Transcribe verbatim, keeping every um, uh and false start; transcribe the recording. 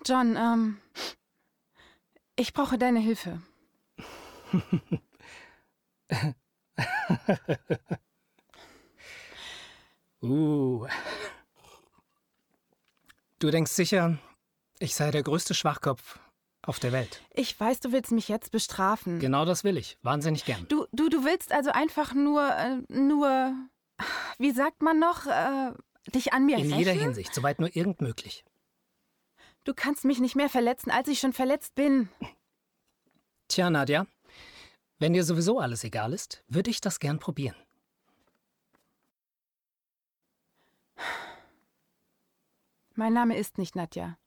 John, ähm, ich brauche deine Hilfe. uh. Du denkst sicher, ich sei der größte Schwachkopf auf der Welt. Ich weiß, du willst mich jetzt bestrafen. Genau das will ich. Wahnsinnig gern. Du, du, du willst also einfach nur, äh, nur, wie sagt man noch, äh, dich an mir In rächen? jeder Hinsicht, soweit nur irgend möglich. Du kannst mich nicht mehr verletzen, als ich schon verletzt bin. Tja, Nadja, wenn dir sowieso alles egal ist, würde ich das gern probieren. Mein Name ist nicht Nadja.